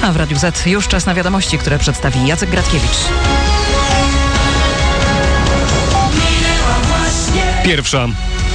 A w Radiu Z już czas na wiadomości, które przedstawi Jacek Gratkiewicz. Pierwsza.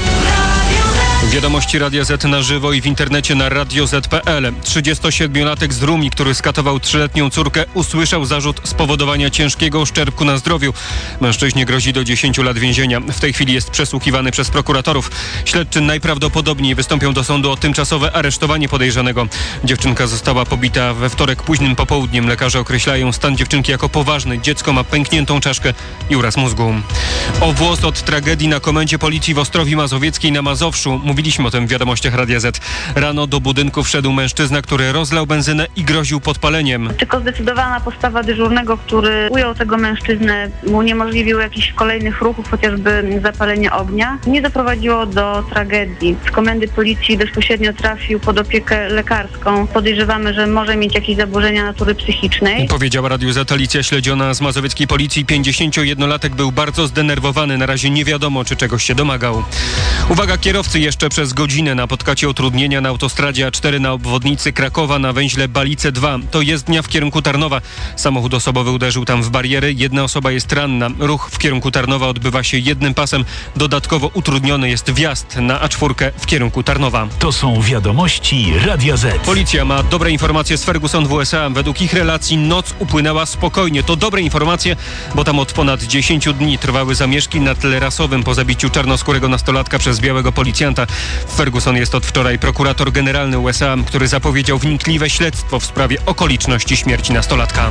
Wiadomości Radia Z na żywo i w internecie na radioz.pl. 37-latek z Rumi, który skatował 3-letnią córkę, usłyszał zarzut spowodowania ciężkiego uszczerbku na zdrowiu. Mężczyźnie grozi do 10 lat więzienia. W tej chwili jest przesłuchiwany przez prokuratorów. Śledczy najprawdopodobniej wystąpią do sądu o tymczasowe aresztowanie podejrzanego. Dziewczynka została pobita we wtorek późnym popołudniem. Lekarze określają stan dziewczynki jako poważny. Dziecko ma pękniętą czaszkę i uraz mózgu. O włos od tragedii na komendzie policji w Ostrowi Mazowieckiej na Mazowszu. Mówiliśmy o tym w wiadomościach Radia Z. Rano do budynku wszedł mężczyzna, który rozlał benzynę i groził podpaleniem. Tylko zdecydowana postawa dyżurnego, który ujął tego mężczyznę, mu uniemożliwił jakichś kolejnych ruchów, chociażby zapalenie ognia, nie doprowadziło do tragedii. Z komendy policji bezpośrednio trafił pod opiekę lekarską. Podejrzewamy, że może mieć jakieś zaburzenia natury psychicznej. Powiedziała Radiu Z Alicja Śledziona z mazowieckiej policji. 51-latek był bardzo zdenerwowany. Na razie nie wiadomo, czy czegoś się domagał. Uwaga, kierowcy jeszcze przez godzinę napotkacie utrudnienia na autostradzie A4 na obwodnicy Krakowa na węźle Balice 2. To jezdnia w kierunku Tarnowa. Samochód osobowy uderzył tam w bariery. Jedna osoba jest ranna. Ruch w kierunku Tarnowa odbywa się jednym pasem. Dodatkowo utrudniony jest wjazd na A4 w kierunku Tarnowa. To są wiadomości Radia Z. Policja ma dobre informacje z Ferguson w USA. Według ich relacji noc upłynęła spokojnie. To dobre informacje, bo tam od ponad 10 dni trwały zamieszki na tle rasowym po zabiciu czarnoskórego nastolatka przez białego policjanta. W Ferguson jest od wczoraj prokurator generalny USA, który zapowiedział wnikliwe śledztwo w sprawie okoliczności śmierci nastolatka.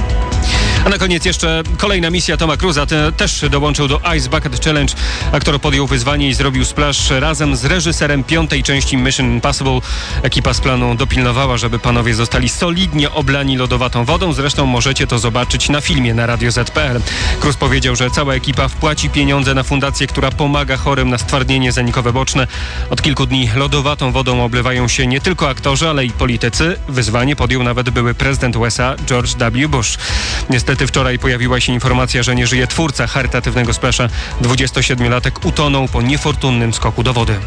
A na koniec jeszcze kolejna misja Toma Cruza. Też dołączył do Ice Bucket Challenge. Aktor podjął wyzwanie i zrobił splash razem z reżyserem 5. części Mission Impossible. Ekipa z planu dopilnowała, żeby panowie zostali solidnie oblani lodowatą wodą. Zresztą możecie to zobaczyć na filmie na radioz.pl. Cruz powiedział, że cała ekipa wpłaci pieniądze na fundację, która pomaga chorym na stwardnienie zanikowe boczne. Od kilku dni lodowatą wodą oblewają się nie tylko aktorzy, ale i politycy. Wyzwanie podjął nawet były prezydent USA George W. Bush. Niestety wczoraj pojawiła się informacja, że nie żyje twórca charytatywnego splasha. 27-latek utonął po niefortunnym skoku do wody.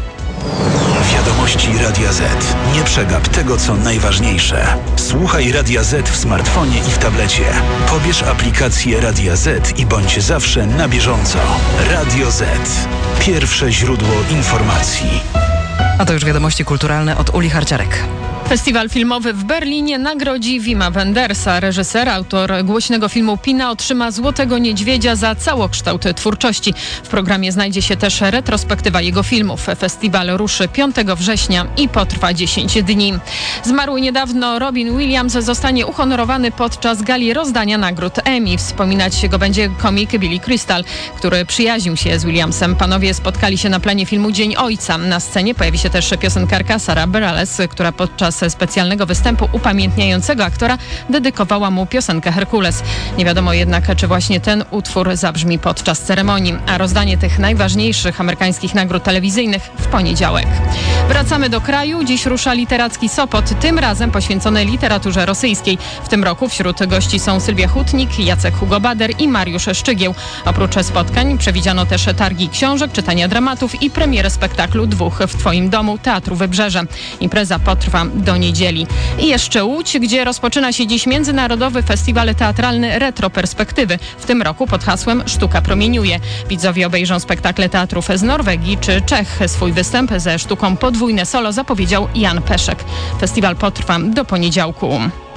Wiadomości Radia Z. Nie przegap tego, co najważniejsze. Słuchaj Radia Z w smartfonie i w tablecie. Pobierz aplikację Radia Z i bądź zawsze na bieżąco. Radio Z. Pierwsze źródło informacji. A to już wiadomości kulturalne od Uli Harciarek. Festiwal filmowy w Berlinie nagrodzi Wima Wendersa. Reżyser, autor głośnego filmu Pina otrzyma Złotego Niedźwiedzia za całokształt twórczości. W programie znajdzie się też retrospektywa jego filmów. Festiwal ruszy 5 września i potrwa 10 dni. Zmarły niedawno Robin Williams zostanie uhonorowany podczas gali rozdania nagród Emmy. Wspominać go będzie komik Billy Crystal, który przyjaźnił się z Williamsem. Panowie spotkali się na planie filmu Dzień Ojca. Na scenie pojawi się też piosenkarka Sarah Bareilles, która podczas specjalnego występu upamiętniającego aktora dedykowała mu piosenkę Herkules. Nie wiadomo jednak, czy właśnie ten utwór zabrzmi podczas ceremonii, a rozdanie tych najważniejszych amerykańskich nagród telewizyjnych w poniedziałek. Wracamy do kraju. Dziś rusza literacki Sopot, tym razem poświęcony literaturze rosyjskiej. W tym roku wśród gości są Sylwia Hutnik, Jacek Hugo-Bader i Mariusz Szczygieł. Oprócz spotkań przewidziano też targi książek, czytania dramatów i premierę spektaklu Dwóch w Twoim domu Teatru Wybrzeże. Impreza potrwa do niedzieli. I jeszcze Łódź, gdzie rozpoczyna się dziś Międzynarodowy Festiwal Teatralny Retroperspektywy. W tym roku pod hasłem Sztuka promieniuje. Widzowie obejrzą spektakle teatrów z Norwegii czy Czech. Swój występ ze sztuką Podwójne Solo zapowiedział Jan Peszek. Festiwal potrwa do poniedziałku.